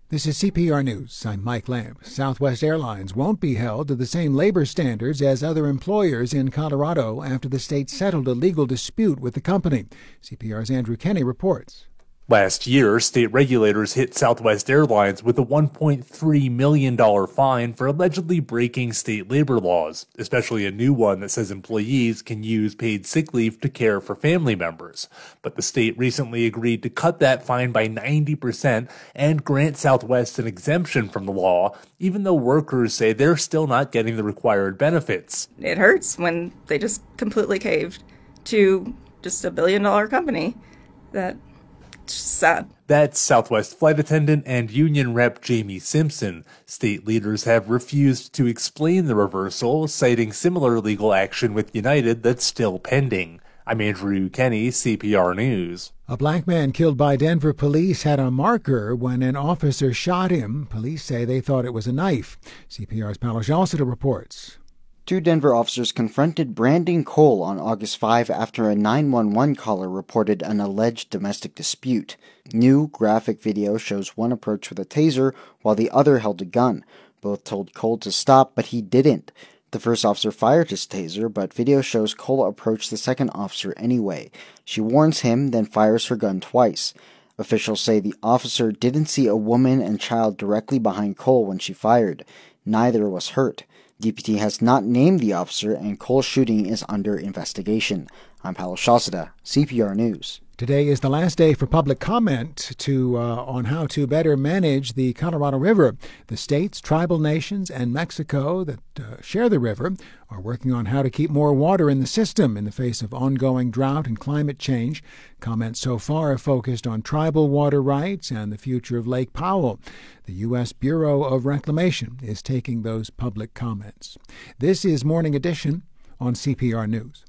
This is CPR News. I'm Mike Lamb. Southwest Airlines won't be held to the same labor standards as other employers in Colorado after the state settled a legal dispute with the company. CPR's Andrew Kenny reports. Last year, state regulators hit Southwest Airlines with a $1.3 million fine for allegedly breaking state labor laws, especially a new one that says employees can use paid sick leave to care for family members. But the state recently agreed to cut that fine by 90% and grant Southwest an exemption from the law, even though workers say they're still not getting the required benefits. It hurts when they just completely caved to just a billion-dollar company that... sad. That's Southwest flight attendant and union rep Jamie Simpson. State leaders have refused to explain the reversal, citing similar legal action with United that's still pending. I'm Andrew Kenny, CPR News. A black man killed by Denver police had a marker when an officer shot him. Police say they thought it was a knife. CPR's Paolo Jalcida reports. Two Denver officers confronted Brandon Cole on August 5 after a 911 caller reported an alleged domestic dispute. New graphic video shows one approach with a taser while the other held a gun. Both told Cole to stop, but he didn't. The first officer fired his taser, but video shows Cole approach the second officer anyway. She warns him, then fires her gun twice. Officials say the officer didn't see a woman and child directly behind Cole when she fired. Neither was hurt. DPT has not named the officer, and Cole's shooting is under investigation. I'm Paolo Jalcida, CPR News. Today is the last day for public comment on how to better manage the Colorado River. The states, tribal nations, and Mexico that share the river are working on how to keep more water in the system in the face of ongoing drought and climate change. Comments so far have focused on tribal water rights and the future of Lake Powell. The U.S. Bureau of Reclamation is taking those public comments. This is Morning Edition on CPR News.